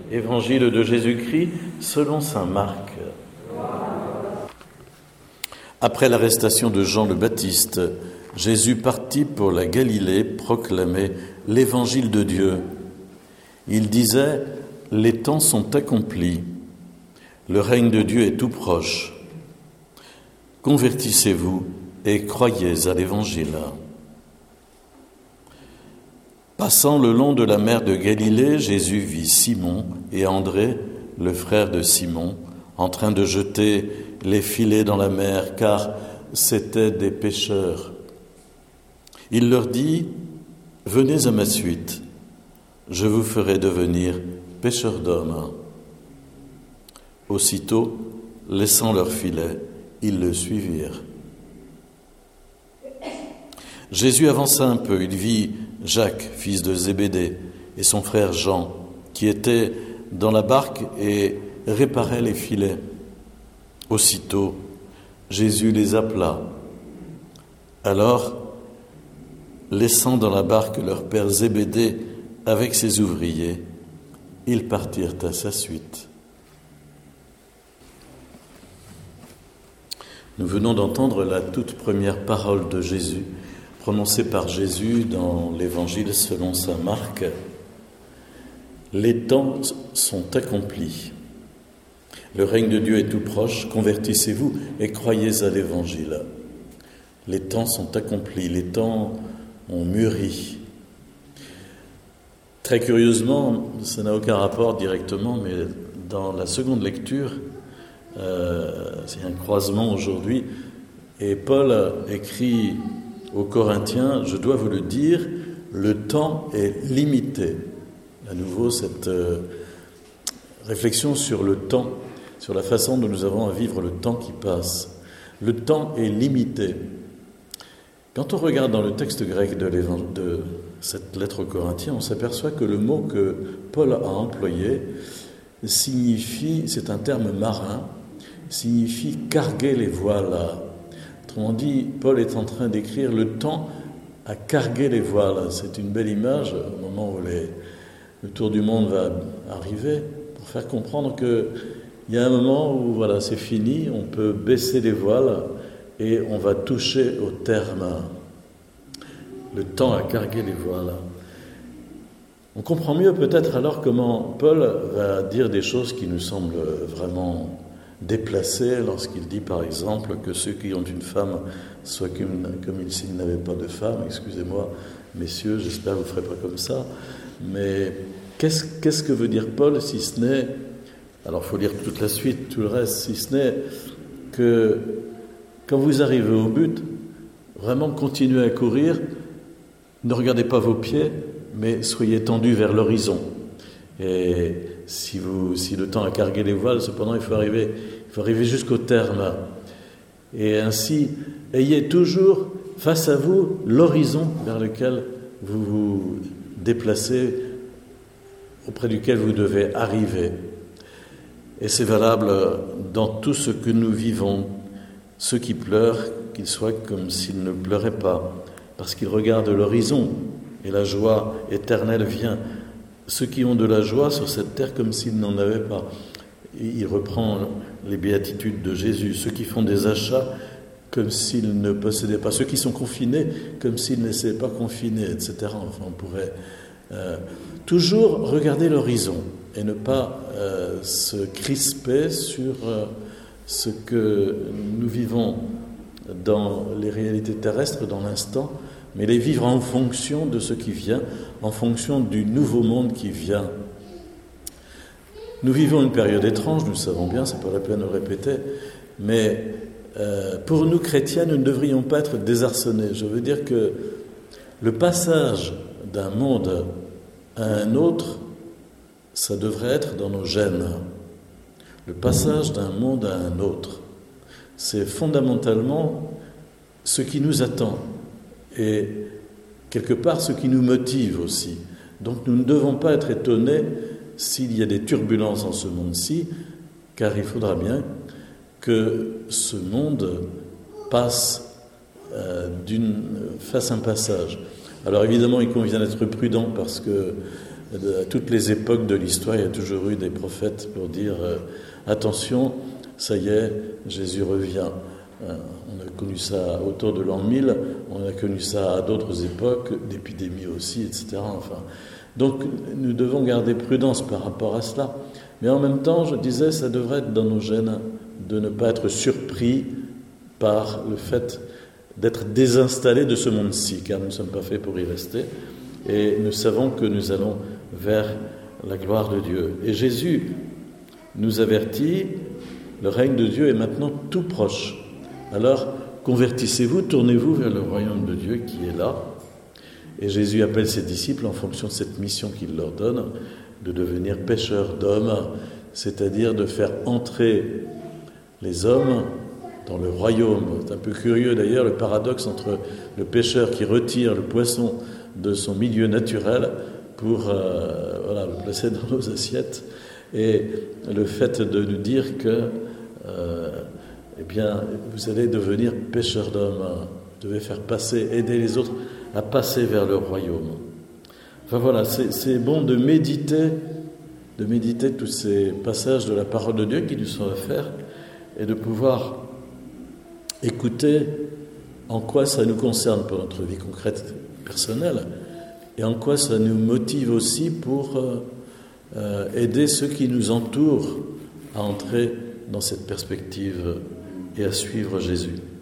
Évangile de Jésus-Christ selon saint Marc. Après l'arrestation de Jean le Baptiste, Jésus partit pour la Galilée proclamer l'évangile de Dieu. Il disait : « Les temps sont accomplis, le règne de Dieu est tout proche. Convertissez-vous et croyez à l'évangile. » Passant le long de la mer de Galilée, Jésus vit Simon et André, le frère de Simon, en train de jeter les filets dans la mer, car c'étaient des pêcheurs. Il leur dit : « Venez à ma suite, je vous ferai devenir pêcheurs d'hommes. » Aussitôt, laissant leurs filets, ils le suivirent. Jésus avança un peu, il vit Jacques, fils de Zébédée, et son frère Jean, qui étaient dans la barque et réparaient les filets. Aussitôt, Jésus les appela. Alors, laissant dans la barque leur père Zébédée avec ses ouvriers, ils partirent à sa suite. Nous venons d'entendre la toute première parole de Jésus, prononcée par Jésus dans l'Évangile selon saint Marc. Les temps sont accomplis. Le règne de Dieu est tout proche. Convertissez-vous et croyez à l'Évangile. Les temps sont accomplis. Les temps ont mûri. Très curieusement, ça n'a aucun rapport directement, mais dans la seconde lecture, c'est un croisement aujourd'hui, et Paul écrit aux Corinthiens : « Je dois vous le dire, le temps est limité. » À nouveau, cette réflexion sur le temps, sur la façon dont nous avons à vivre le temps qui passe. Le temps est limité. Quand on regarde dans le texte grec de cette lettre aux Corinthiens, on s'aperçoit que le mot que Paul a employé signifie, c'est un terme marin, signifie carguer les voiles. Autrement dit, Paul est en train d'écrire le temps à carguer les voiles. C'est une belle image au moment où le tour du monde va arriver, pour faire comprendre qu'il y a un moment où voilà, c'est fini, on peut baisser les voiles et on va toucher au terme. Le temps à carguer les voiles. On comprend mieux peut-être alors comment Paul va dire des choses qui nous semblent vraiment déplacé lorsqu'il dit par exemple que ceux qui ont une femme soient comme s'ils n'avaient pas de femme. Excusez-moi, messieurs, j'espère que vous ne ferez pas comme ça. Mais qu'est-ce que veut dire Paul si ce n'est, alors il faut lire toute la suite, tout le reste, si ce n'est que quand vous arrivez au but, vraiment continuez à courir, ne regardez pas vos pieds, mais soyez tendus vers l'horizon. Et si le temps a cargué les voiles, cependant il faut arriver jusqu'au terme. Et ainsi, ayez toujours face à vous l'horizon vers lequel vous vous déplacez, auprès duquel vous devez arriver. Et c'est valable dans tout ce que nous vivons. Ceux qui pleurent, qu'ils soient comme s'ils ne pleuraient pas, parce qu'ils regardent l'horizon et la joie éternelle vient. Ceux qui ont de la joie sur cette terre comme s'ils n'en avaient pas. Il reprend les béatitudes de Jésus. Ceux qui font des achats comme s'ils ne possédaient pas. Ceux qui sont confinés comme s'ils ne s'étaient pas confinés, etc. Enfin, on pourrait toujours regarder l'horizon et ne pas se crisper sur ce que nous vivons dans les réalités terrestres, dans l'instant, mais les vivre en fonction de ce qui vient, en fonction du nouveau monde qui vient. Nous vivons une période étrange, nous le savons bien, c'est pas la peine de le répéter, mais pour nous chrétiens, nous ne devrions pas être désarçonnés. Je veux dire que le passage d'un monde à un autre, ça devrait être dans nos gènes. Le passage d'un monde à un autre, c'est fondamentalement ce qui nous attend et quelque part ce qui nous motive aussi. Donc nous ne devons pas être étonnés s'il y a des turbulences en ce monde-ci, car il faudra bien que ce monde fasse un passage. Alors évidemment, il convient d'être prudent parce que À toutes les époques de l'histoire, il y a toujours eu des prophètes pour dire attention, ça y est, Jésus revient. On a connu ça autour de l'an 1000, on a connu ça à d'autres époques, d'épidémies aussi, etc. Enfin, donc nous devons garder prudence par rapport à cela. Mais en même temps, je disais, ça devrait être dans nos gènes de ne pas être surpris par le fait d'être désinstallés de ce monde-ci, car nous ne sommes pas faits pour y rester. Et nous savons que nous allons vers la gloire de Dieu. Et Jésus nous avertit, le règne de Dieu est maintenant tout proche. Alors, convertissez-vous, tournez-vous vers le royaume de Dieu qui est là. Et Jésus appelle ses disciples en fonction de cette mission qu'il leur donne, de devenir pêcheurs d'hommes, c'est-à-dire de faire entrer les hommes dans le royaume. C'est un peu curieux d'ailleurs le paradoxe entre le pêcheur qui retire le poisson de son milieu naturel pour le placer dans nos assiettes, et le fait de nous dire que vous allez devenir pêcheurs d'hommes, vous devez faire passer, aider les autres à passer vers le royaume. Enfin voilà, c'est bon de méditer tous ces passages de la parole de Dieu qui nous sont offerts et de pouvoir écouter en quoi ça nous concerne pour notre vie concrète personnelle et en quoi ça nous motive aussi pour aider ceux qui nous entourent à entrer dans cette perspective et à suivre Jésus.